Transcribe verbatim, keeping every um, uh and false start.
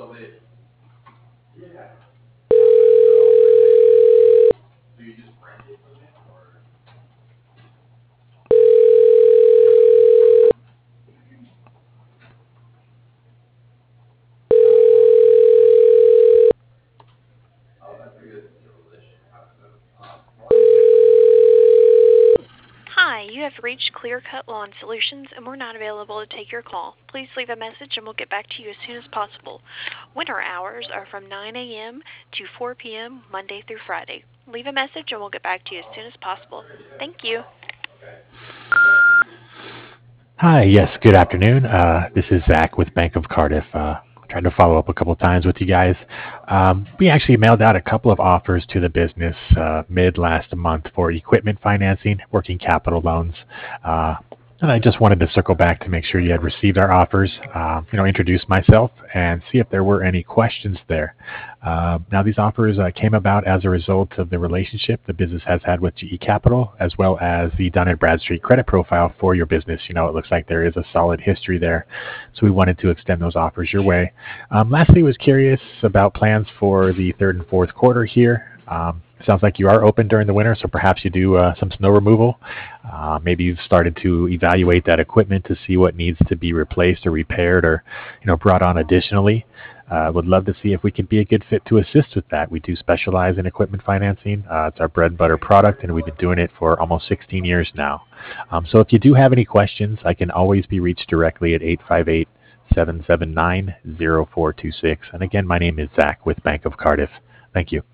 Hi, you have reached Clear Cut Lawn Solutions, and we're not available to take your call. Please leave a message and we'll get back to you as soon as possible. Winter hours are from nine a.m. to four p.m. Monday through Friday. Leave a message and we'll get back to you as soon as possible. Thank you. Hi, yes, good afternoon. Uh, this is Zach with Bank of Cardiff. Uh, trying to follow up a couple times with you guys. Um, we actually mailed out a couple of offers to the business uh, mid last month for equipment financing, working capital loans. Uh, and I just wanted to circle back to make sure you had received our offers, uh, you know, introduce myself and see if there were any questions there. Uh, now, these offers uh, came about as a result of the relationship the business has had with G E Capital, as well as the Dun and Bradstreet credit profile for your business. You know, it looks like there is a solid history there, so we wanted to extend those offers your way. Um, lastly, was curious about plans for the third and fourth quarter here. Um, sounds like you are open during the winter, so perhaps you do uh, some snow removal. Uh, maybe you've started to evaluate that equipment to see what needs to be replaced or repaired or, you know, brought on additionally. Uh, would love to see if we can be a good fit to assist with that. We do specialize in equipment financing. Uh, it's our bread and butter product, and we've been doing it for almost sixteen years now. Um, so if you do have any questions, I can always be reached directly at eight five eight, seven seven nine, zero four two six. And again, my name is Zach with Bank of Cardiff. Thank you.